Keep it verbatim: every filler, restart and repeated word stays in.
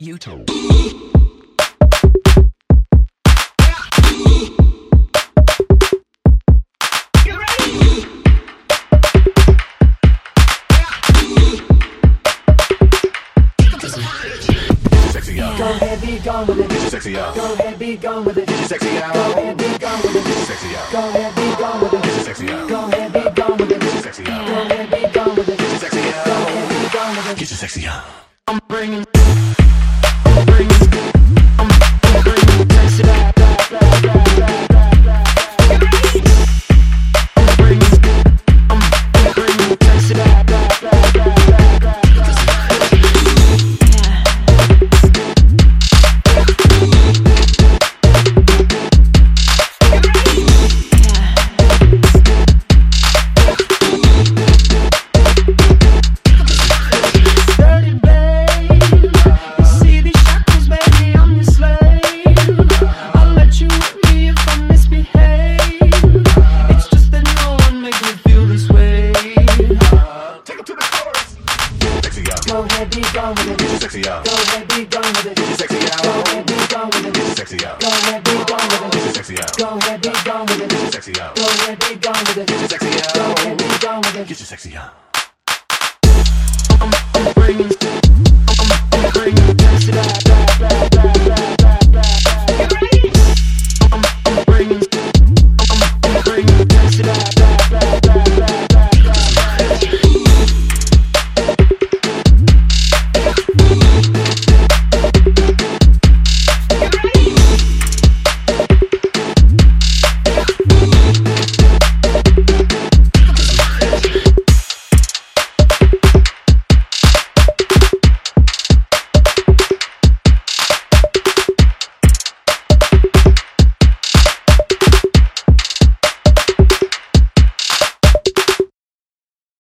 YouTube. Go ahead, be gone with it. Get your sexy out. Go ahead, be gone with it. Get your sexy out. Go ahead, be gone with it. Get your sexy out. Go ahead, be gone with it. Get your sexy out. Go ahead, be gone with it. Get your sexy out. Go ahead, be gone with it. Get your sexy out. Go ahead, be gone with it. Get your sexy out. I'm bringing, I'm bringing, I'm, I'm bringing sexy back, back, back, back, back, back, back. I'm bringing, I'm, I'm bringing sexy back, back, back, back, back, back. Go ahead, be gone with it. Get your sexy out. Go ahead, be gone with it. Get your sexy out. Go ahead, be gone with it. Get your sexy out. Go ahead, be gone with it. Get your sexy out. Go ahead, be gone with it. Get your sexy out. Go ahead, be gone with it. Get your sexy out. Go ahead, be gone with it. Get your sexy out. I'm, I'm bringing.